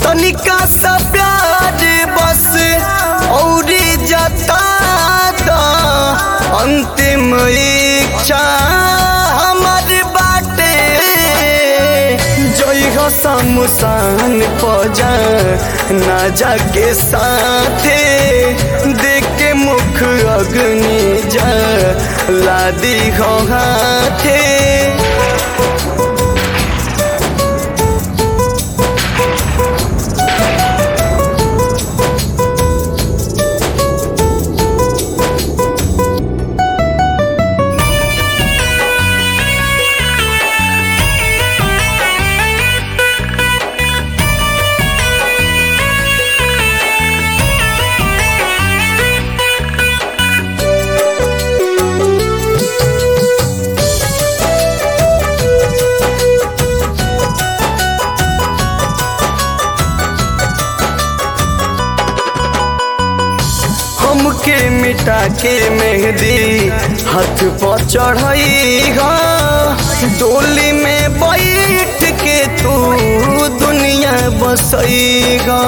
तनिका सा प्यार बस और जता दा अंतिम इच्छा हमार बाटे जोई हो शमशान पजा ना जाके साथे देख के मुख अग्नि जा लादी हो हाथे। हमके मिटा के मेहंदी हाथ पर चढ़ाई डोली में बैठ के तू दुनिया बसैगा।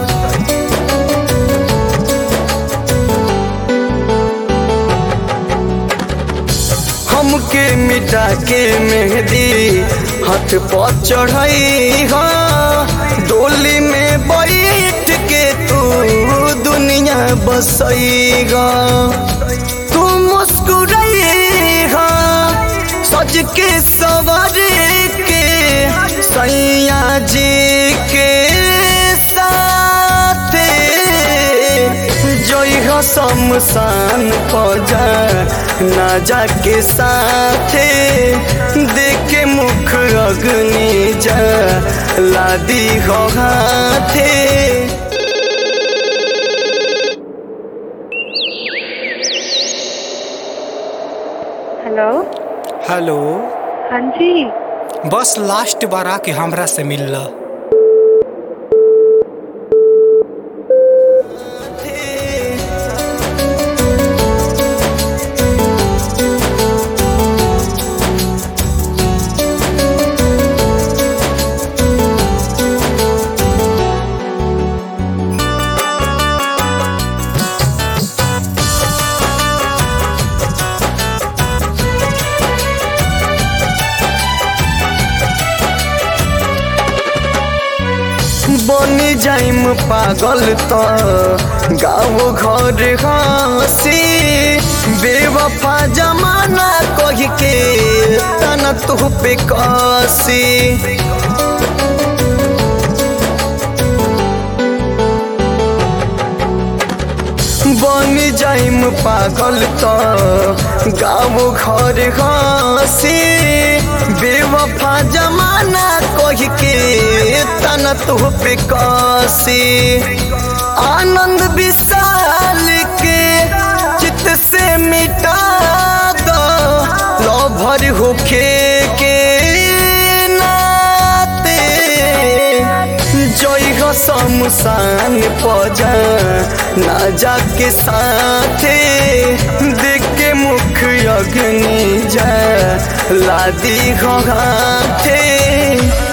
हमके मिटा के मेहंदी हाथ पर चढ़ाई डोली में बैठ के तू दुनिया बसैगा। तू मुस्कुराएगा सज के सवर के सैया जी के साथे जोई हो शमशान पजा ना जाके साथे देख के मुख अग्नि जा लादी हो हाथे। Hello hello. हाँ जी। बस लास्ट बार आके हमरा से मिलला। बनी जाइम पागल तो गाँव घर हंसी बेवफा जमाना कह के तना तुह पे कसी। बनी जाइम पागल तो गाँव घर हंसी बेवफा जमाना कह के तना तुह पे कसी। आनंद विशाल के चित से मिटा दो लभर होके के नाते जोई हो शमशान पजा ना जाके साथे देख के मुख अग्नि जा लादी हो हाथे।